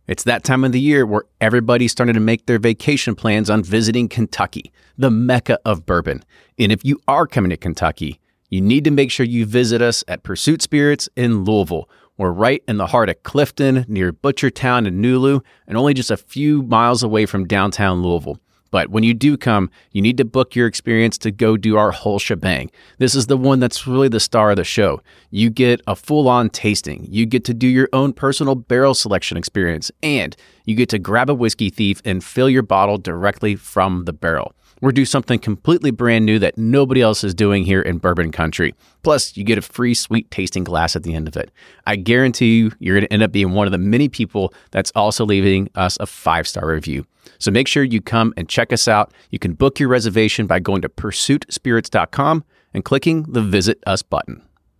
It's that time of the year where everybody's starting to make their vacation plans on visiting Kentucky, the mecca of bourbon. And if you are coming to Kentucky, you need to make sure you visit us at Pursuit Spirits in Louisville. We're right in the heart of Clifton, near Butchertown and Nulu, and only just a few miles away from downtown Louisville. But when you do come, you need to book your experience to go do our whole shebang. This is the one that's really the star of the show. You get a full-on tasting. You get to do your own personal barrel selection experience, and you get to grab a whiskey thief and fill your bottle directly from the barrel. We're doing something completely brand new that nobody else is doing here in bourbon country. Plus, you get a free sweet tasting glass at the end of it. I guarantee you're going to end up being one of the many people that's also leaving us a 5-star review. So make sure you come and check us out. You can book your reservation by going to pursuitspirits.com and clicking the Visit Us button.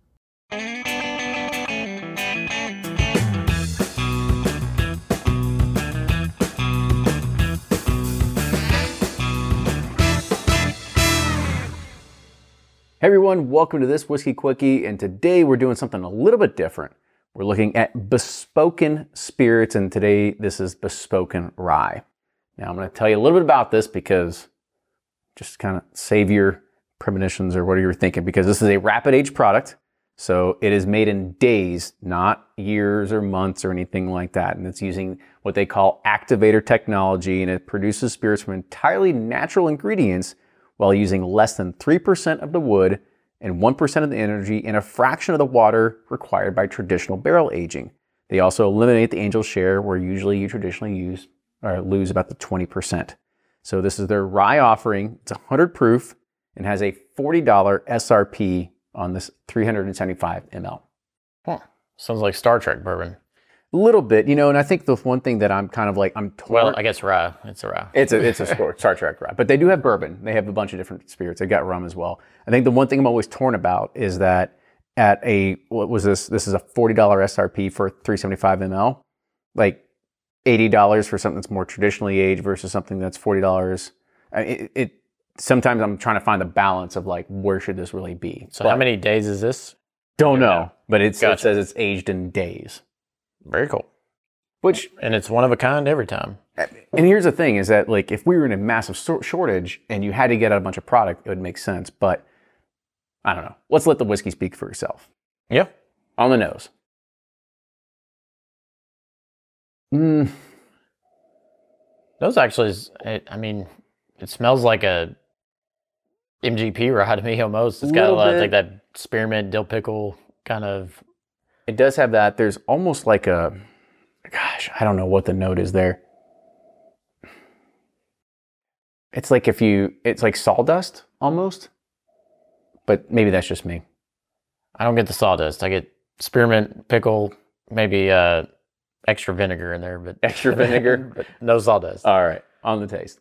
Hey everyone, welcome to this Whiskey Quickie, and today we're doing something a little bit different. We're looking at Bespoken Spirits, and today this is Bespoken Rye. Now I'm going to tell you a little bit about this because just kind of save your premonitions or whatever you're thinking, because this is a rapid age product, so it is made in days, not years or months or anything like that, and it's using what they call activator technology, and it produces spirits from entirely natural ingredients while using less than 3% of the wood and 1% of the energy and a fraction of the water required by traditional barrel aging. They also eliminate the angel share, where usually you traditionally use or lose about the 20%. So this is their rye offering. It's 100 proof and has a $40 SRP on this 375 ml. Huh. Sounds like Star Trek bourbon. A little bit, you know, and I think the one thing that I'm kind of like, I'm torn. Well, I guess rye. It's a rye. It's a Star Trek rye. But they do have bourbon. They have a bunch of different spirits. They've got rum as well. I think the one thing I'm always torn about is that at a, what was this? This is a $40 SRP for 375 ml. Like $80 for something that's more traditionally aged versus something that's $40. Sometimes I'm trying to find the balance of like, where should this really be? So how many days is this? Don't know. But it says it's aged in days. Very cool. And it's one of a kind every time. And here's the thing is that, like, if we were in a massive shortage and you had to get out a bunch of product, it would make sense. But I don't know. Let's let the whiskey speak for itself. Yeah. On the nose. Those actually is, it smells like a MGP rye to me almost. It's got a lot of like that spearmint, dill pickle kind of. It does have that. There's almost like a, gosh, I don't know what the note is there. It's like it's like sawdust almost, but maybe that's just me. I don't get the sawdust. I get spearmint, pickle, maybe extra vinegar in there, but extra vinegar, but no sawdust. All right, on the taste.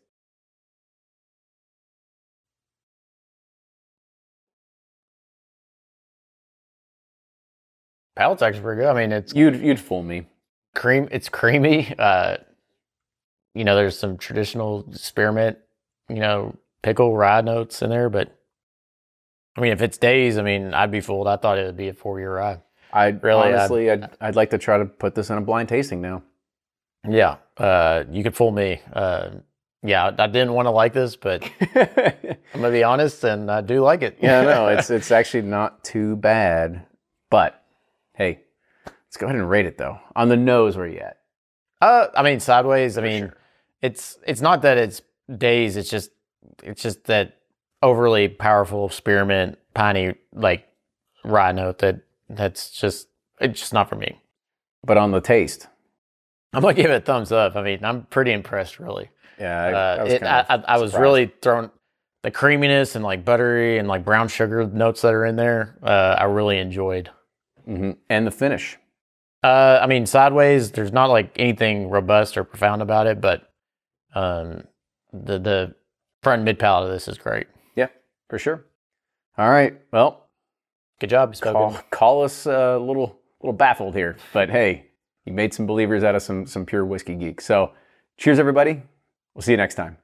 Palate's actually pretty good. I mean, it's you'd fool me. It's creamy. There's some traditional spearmint, pickle rye notes in there, but I mean, if it's days, I mean, I'd be fooled. I thought it would be a 4-year rye. I'd like to try to put this in a blind tasting now. Yeah, you could fool me. Yeah, I didn't want to like this, but I'm gonna be honest, and I do like it. Yeah, no, it's actually not too bad, but. Hey, let's go ahead and rate it though. On the nose, where you at? Sideways. Sure. It's not that it's days. It's just that overly powerful spearmint, piney, like rye note it's just not for me. But on the taste, I'm gonna give it a thumbs up. I mean, I'm pretty impressed, really. Yeah, I was really thrown. The creaminess and like buttery and like brown sugar notes that are in there. I really enjoyed. Mm-hmm. And the finish. Sideways, there's not like anything robust or profound about it, but the front and mid palate of this is great. Yeah, for sure. All right. Well, good job. Call us a little baffled here, but hey, you made some believers out of some pure whiskey geeks. So cheers, everybody. We'll see you next time.